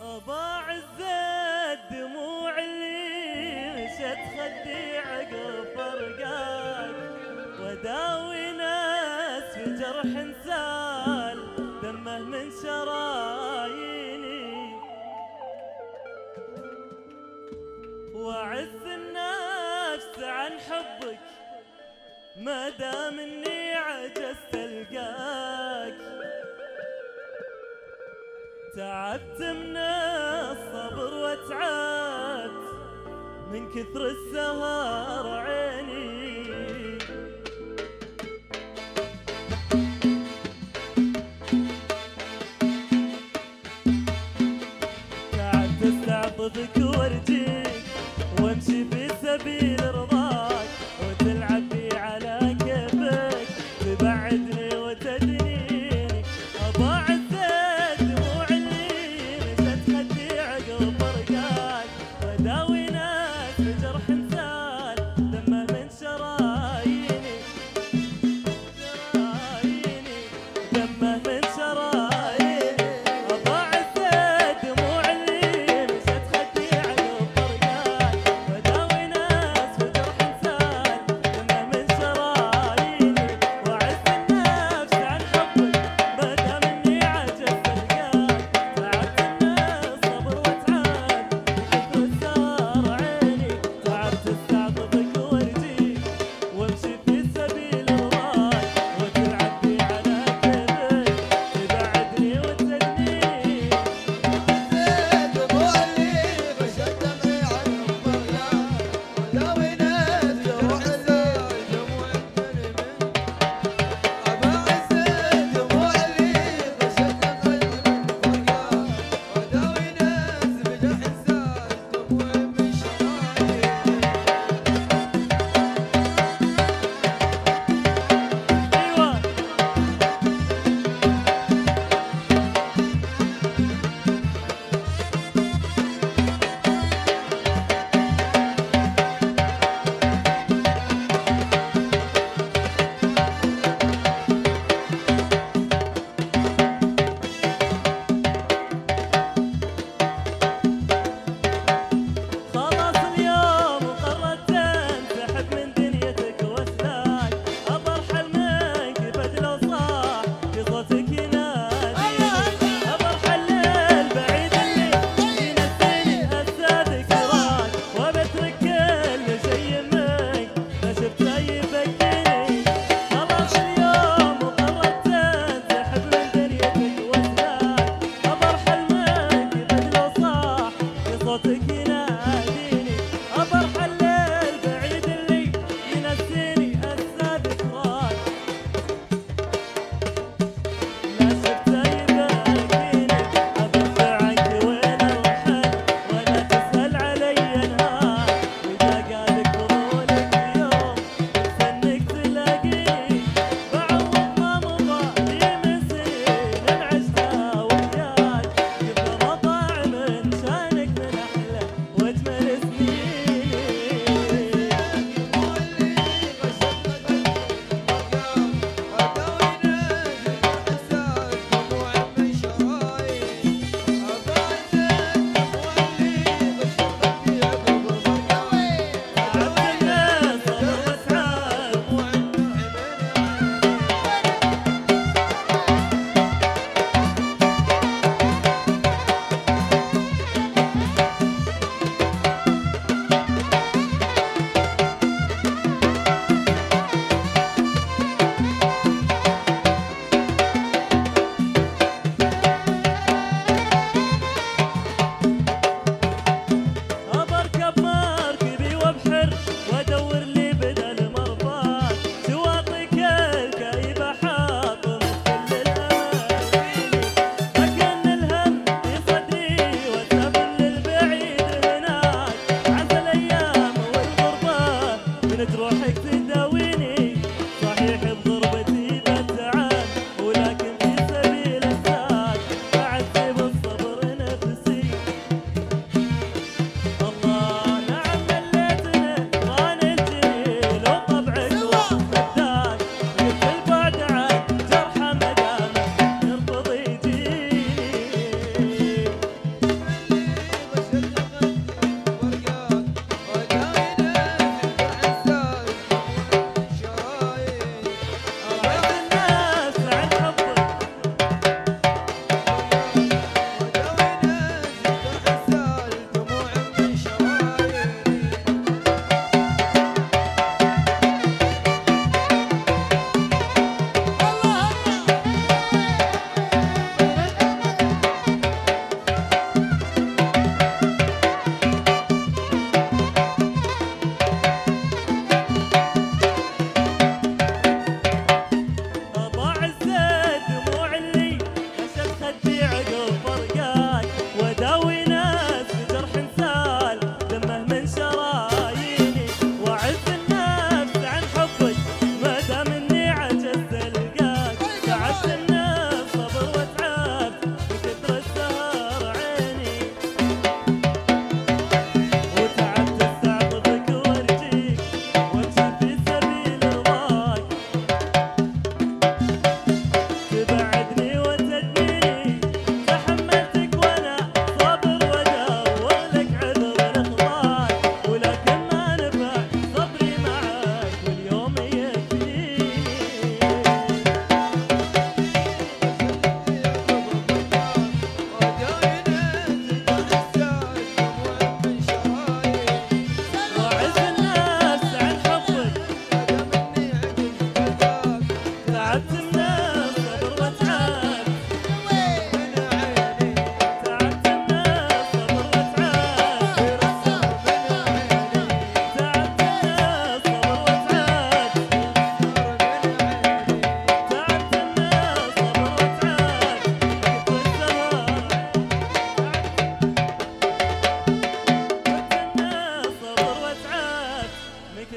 ابا عز الدموع اللي مشت خدي عقب فرقاك، وداوي ناس في جرح انسال دمه من شراييني، واعز النفس عن حبك ما دام اني عجزت القاك. تعبت من الصبر وتعبت من كثر السهر عيني، تعبت استعطفك وارجيك وامشي في سبيل رضاك، وتلعب بي على كيفك تبعدني وتدنيني. ابا عز الدموع اللي مشت خدي عقب فرقاك، وداوي ناس بجرح انسال دمه من شراييني، دمه من شراييني. ابا عز الدموع اللي مشت خدي عقب فرقاك، وداوي ناس بجرح انسال دمه من شراييني، واعز النفس عن حبك ما دام اني عجزت القاك. تعبت من الصبر وتعب كثر السهر عيني، تعبت استعطفك وارجيك وامشي في سبيل رضاك، وتلعب بي على كيفك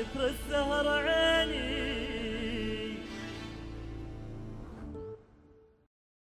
عطر السهر عين